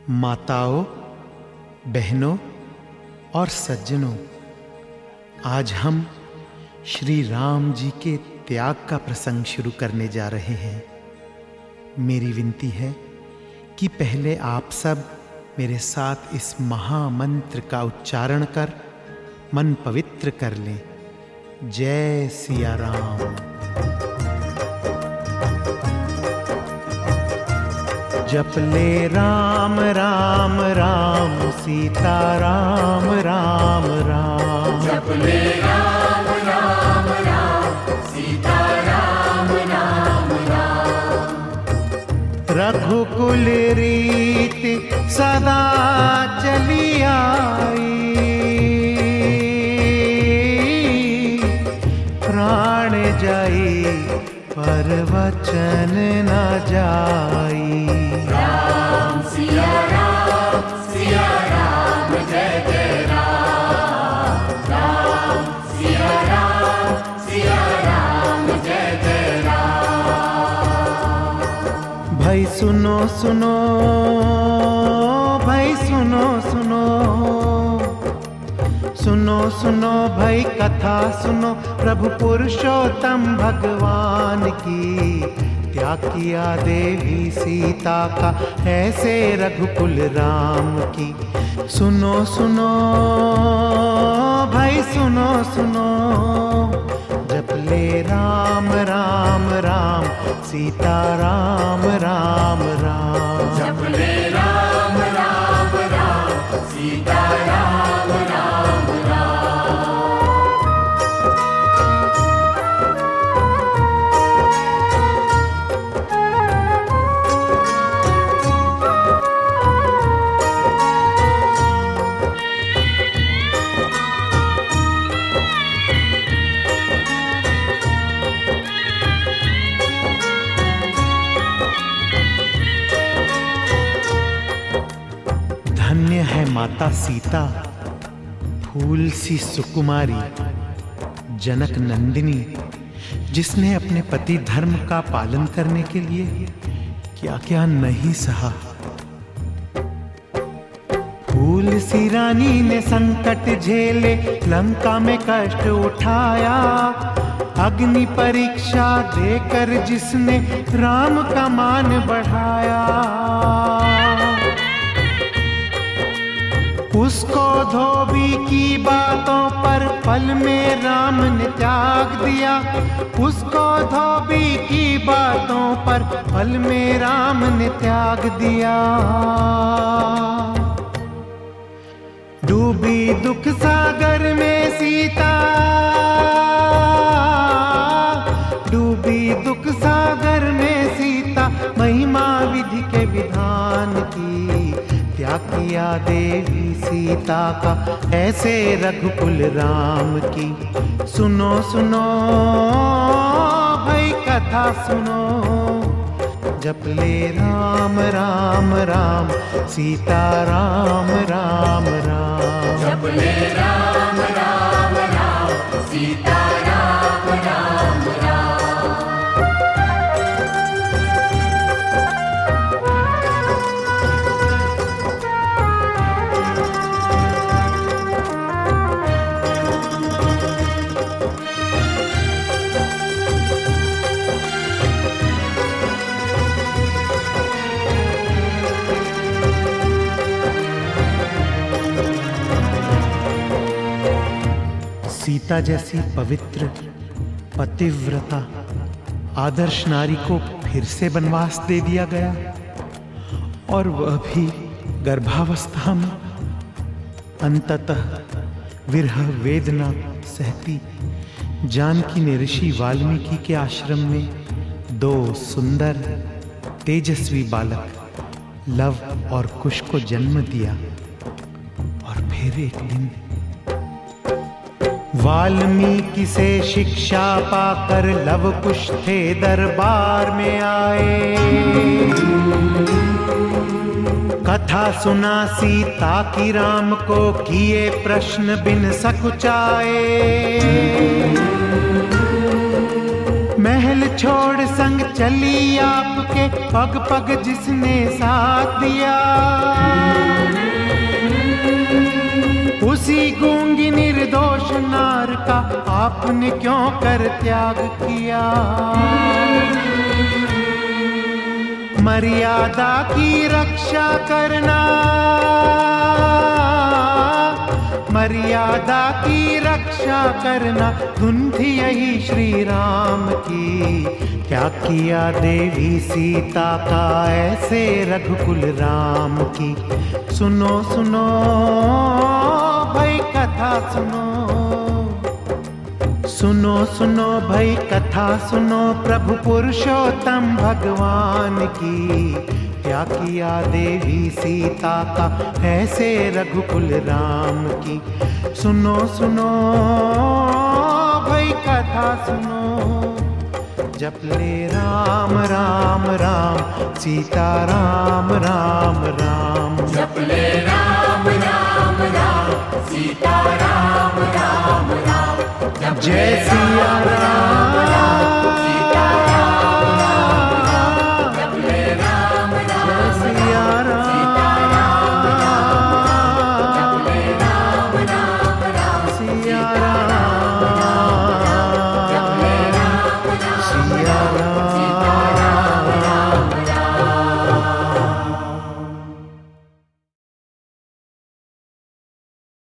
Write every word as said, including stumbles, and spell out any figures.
माताओं, बहनों और सज्जनों, आज हम श्री राम जी के त्याग का प्रसंग शुरू करने जा रहे हैं। मेरी विनती है कि पहले आप सब मेरे साथ इस महामंत्र का उच्चारण कर मन पवित्र कर लें। जय सिया राम। जप ले राम राम राम, सीता राम राम राम। जप ले राम राम राम, सीता राम राम राम। रघुकुल रीति सदा चली आई, प्राण जाई पर वचन न जाई। राम सिया राम, सिया राम, जय जय राम। राम सिया राम, सिया राम, जय जय राम। भाई सुनो सुनो, भाई सुनो सुनो, सुनो सुनो भाई कथा सुनो, प्रभु पुरुषोत्तम भगवान की। त्याग किया देवी सीता का ऐसे रघुकुल राम की। सुनो सुनो भाई सुनो सुनो, जप ले राम राम राम, सीता राम राम राम। जप ले राम राम राम, सीता राम राम राम। धन्य है माता सीता, फूल सी सुकुमारी, जनक नंदिनी, जिसने अपने पति धर्म का पालन करने के लिए क्या क्या नहीं सहा। फूल सी रानी ने संकट झेले, लंका में कष्ट उठाया, अग्नि परीक्षा देकर जिसने राम का मान बढ़ाया। उसको धोबी की बातों पर पल में राम ने त्याग दिया। उसको धोबी की बातों पर पल में राम ने त्याग दिया। डूबी दुख सागर में सीता, डूबी दुख सागर में सीता, महिमा विधि के विधान की। त्याग किया देवी सीता का ऐसे रघुकुल राम की। सुनो सुनो भाई कथा सुनो, जप ले राम राम राम, सीता राम राम राम। जप ले राम राम राम, सीता राम राम राम। सीता जैसी पवित्र पतिव्रता आदर्श नारी को फिर से वनवास दे दिया गया, और वह भी गर्भावस्था में। अंततः विरह वेदना सहती जानकी ने ऋषि वाल्मीकि के आश्रम में दो सुंदर तेजस्वी बालक लव और कुश को जन्म दिया। और फिर एक दिन वाल्मीकि से शिक्षा पाकर लव कुश थे दरबार में आए। कथा सुना सीता की राम को, किए प्रश्न बिन सकुचाए। महल छोड़ संग चली आपके, पग पग जिसने साथ दिया। उसी गूंगी निर्दोष नार का आपने क्यों कर त्याग किया। मर्यादा की रक्षा करना, मर्यादा की रक्षा करना धुन थी यही श्री राम की। क्या किया देवी सीता का ऐसे रघुकुल राम की। सुनो सुनो भाई कथा सुनो, सुनो सुनो भाई कथा सुनो प्रभु पुरुषोत्तम भगवान की। क्या किया देवी सीता का ऐसे रघुकुल राम की। सुनो सुनो भाई कथा सुनो, जप ले राम राम राम सीता राम राम राम। जप ले राम राम राम सीता राम राम राम। जय सिया राम।